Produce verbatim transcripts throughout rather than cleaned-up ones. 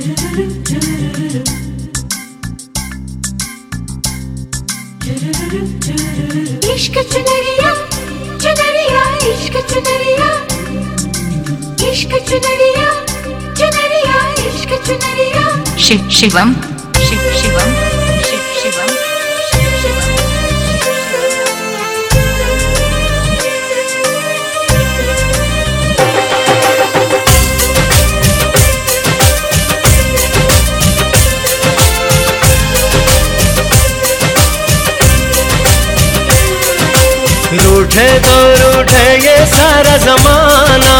इश्क चुनरिया चुनरिया इश्क चुनरिया इश्क चुनरिया चुनरिया इश्क चुनरिया शिव शिवम शिव शिवम शिव शिवम रूठे तो रूठे ये सारा जमाना,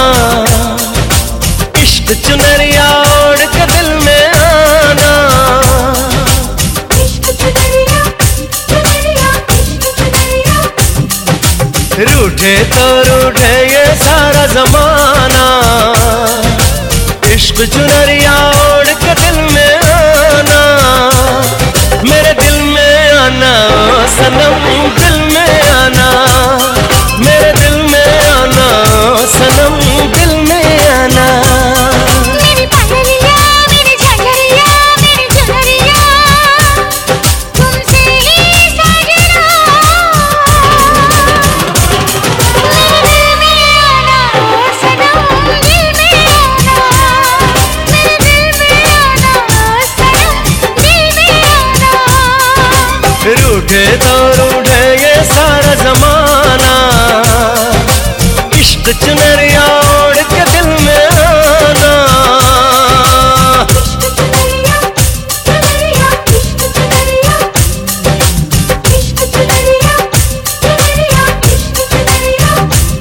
इश्क चुनरिया ओढ़ के दिल में आना। इश्क चुनरिया चुनरिया इश्क चुनरिया। रूठे तो रूठे ये सारा जमाना, इश्क चुनरिया ओढ़ के दिल में आना। मेरे दिल में आना सनम, दिल में आना, मेरे दिल में आना सनम, दिल में आना। मेरी पहलिया मेरी झलरिया मेरी झलरिया, तुमसे ही सजना। मेरे दिल में आना सनम, दिल में आना, मेरे दिल में आना सनम, दिल में आना। रूठे तो रूठे ये सारा जमाना, इश्क चुनरिया ओढ़ के दिल में आना। इश्क चुनरिया चुनरिया इश्क चुनरिया, इश्क चुनरिया चुनरिया इश्क चुनरिया।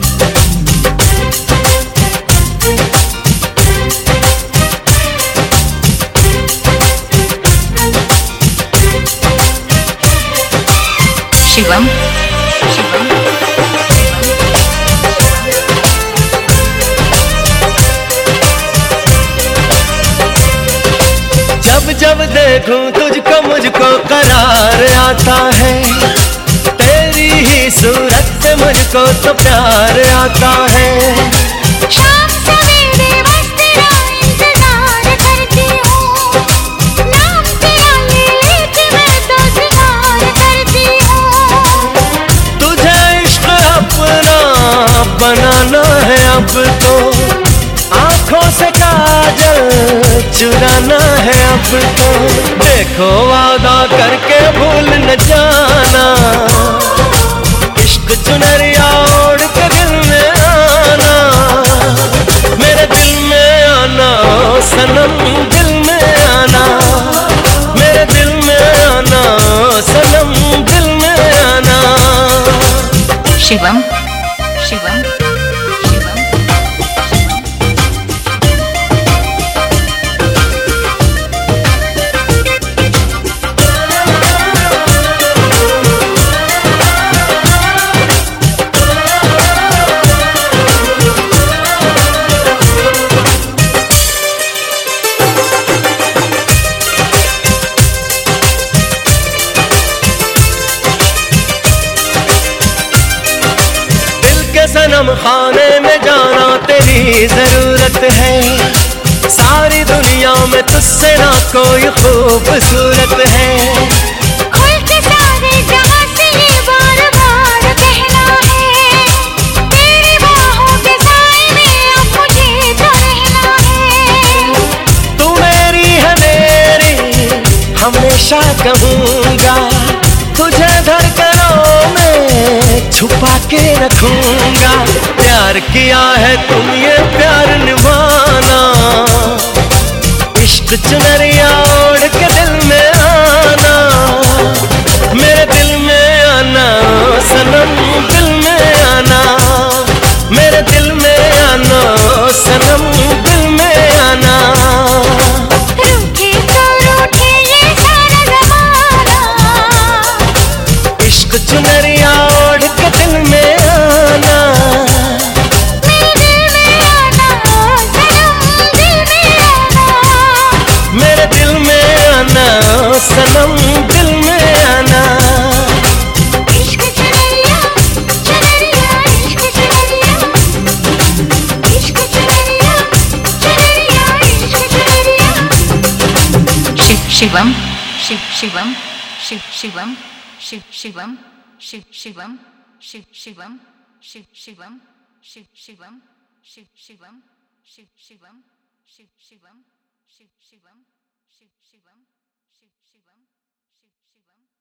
शिवम शिवम जब जब देखूं तुझको मुझको करार आता है, तेरी ही सूरत से मुझको तो प्यार आता है। शाम सवेरे बस तेरा इंतजार करती हूँ, नाम तेरा ले लेके मैं तो सिंगार करती हूँ। तुझे इश्क अपना बनाना है अब तो, आंखों से काजल चुराना है अब तो। देखो वादा करके भूल न जाना, इश्क चुनरिया ओढ़ के दिल में आना। मेरे दिल में आना सनम, दिल में आना, मेरे दिल में आना सनम, दिल में आना। शिवम शिवम शिवम सनम खाने में जाना तेरी जरूरत है, सारी दुनिया में तुझसे ना कोई खूबसूरत है। खुल के सारे जहां से ये बार बार कहना है, तेरी बाहों के साए में अब मुझे तो रहना है। तू मेरी है मेरी हमेशा कहूँगा, तुझे धड़कनों में छुपा के रखूंगा। प्यार किया है तुम ये प्यार निभाना, इश्क चुनरिया ओढ़ के दिल में आना। मेरे दिल में आना सनम, दिल में आना, मेरे दिल में आना सनम, दिल में आना। रूठे तो रूठे ये सारा ज़माना, इश्क चुनरिया ओढ़ के दिल में आना। मेरे दिल में आना सनम, दिल में आना, मेरे दिल में आना सनम, दिल में आना। इश्क चुनरिया चुनरिया इश्क चुनरिया, इश्क चुनरिया चुनरिया इश्क चुनरिया। शिवम शिव शिवम शिव शिवम शिव शिवम शिव शिवम शिव शिवम शिव शिवम शिव शिवम शिव शिवम शिव शिवम शिव शिवम शिव शिवम शिव शिवम शिव शिवम शिव शिवम